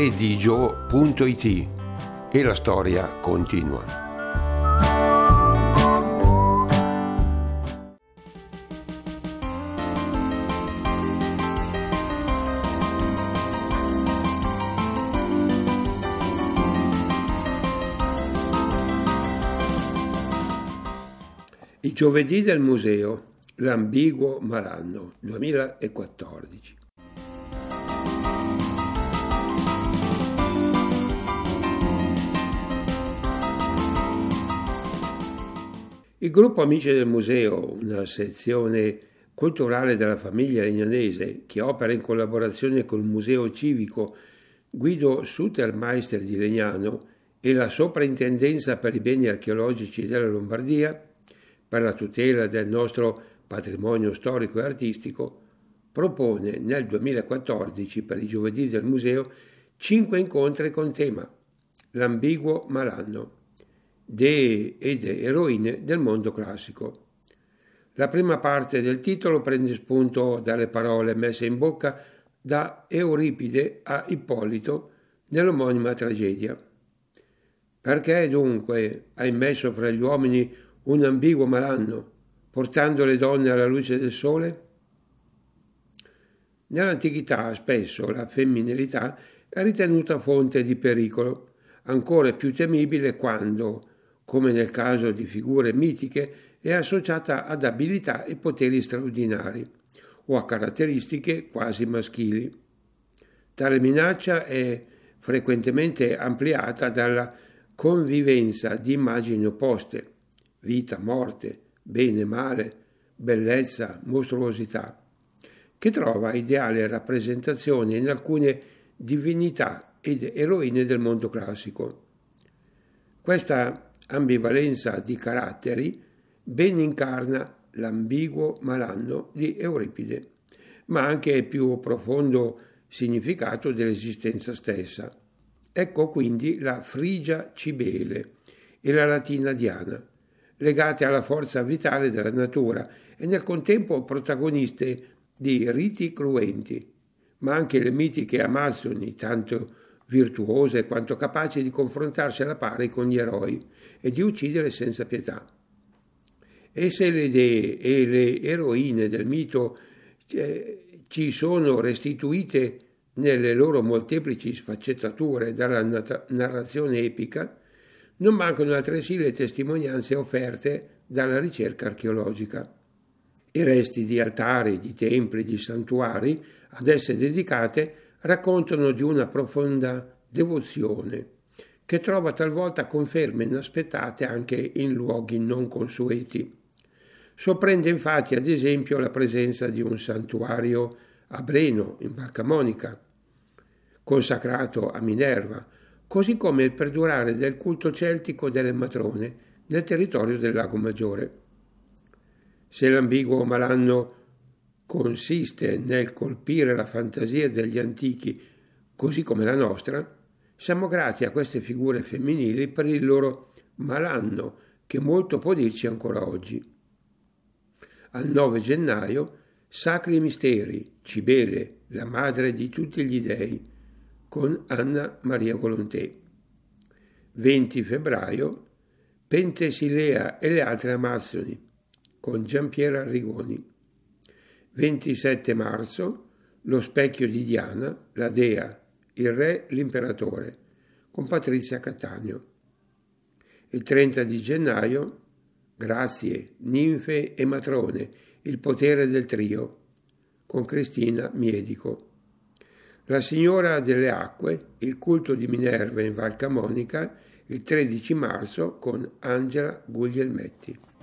giovedigio.it e la storia continua. I giovedì del museo, l'ambiguo malanno, 2014. Il gruppo Amici del Museo, una sezione culturale della famiglia legnanese che opera in collaborazione col Museo Civico Guido Sutermeister di Legnano e la Soprintendenza per i beni archeologici della Lombardia, per la tutela del nostro patrimonio storico e artistico, propone nel 2014 per i giovedì del museo 5 incontri con tema l'ambiguo malanno, dee ed eroine del mondo classico. La prima parte del titolo prende spunto dalle parole messe in bocca da Euripide a Ippolito nell'omonima tragedia. Perché dunque hai messo fra gli uomini un ambiguo malanno, portando le donne alla luce del sole? Nell'antichità spesso la femminilità è ritenuta fonte di pericolo, ancora più temibile quando, come nel caso di figure mitiche, è associata ad abilità e poteri straordinari o a caratteristiche quasi maschili. Tale minaccia è frequentemente ampliata dalla convivenza di immagini opposte, vita, morte, bene, male, bellezza, mostruosità, che trova ideale rappresentazione in alcune divinità ed eroine del mondo classico. Questa ambivalenza di caratteri ben incarna l'ambiguo malanno di Euripide, ma anche il più profondo significato dell'esistenza stessa. Ecco quindi la Frigia Cibele e la latina Diana, legate alla forza vitale della natura e nel contempo protagoniste di riti cruenti, ma anche le mitiche Amazzoni, tanto virtuose quanto capaci di confrontarsi alla pari con gli eroi e di uccidere senza pietà. Esse le dee e le eroine del mito ci sono restituite nelle loro molteplici sfaccettature dalla narrazione epica, non mancano altresì le testimonianze offerte dalla ricerca archeologica. I resti di altari, di templi, di santuari ad esse dedicate raccontano di una profonda devozione che trova talvolta conferme inaspettate anche in luoghi non consueti. Sorprende infatti ad esempio la presenza di un santuario a Breno, in Val Camonica, consacrato a Minerva, così come il perdurare del culto celtico delle matrone nel territorio del Lago Maggiore. Se l'ambiguo malanno consiste nel colpire la fantasia degli antichi così come la nostra, siamo grati a queste figure femminili per il loro malanno che molto può dirci ancora oggi. Al 9 gennaio, Sacri Misteri, Cibele, la madre di tutti gli dei, con Anna Maria Volontè. 20 febbraio, Pentesilea e le altre Amazzoni, con Giampiero Arrigoni. 27 marzo, Lo specchio di Diana, la dea, il re, l'imperatore, con Patrizia Cattaneo. Il 30 di gennaio, Grazie, ninfe e matrone, il potere del trio, con Cristina Miedico. La signora delle acque, il culto di Minerva in Val Camonica, il 13 marzo con Angela Guglielmetti.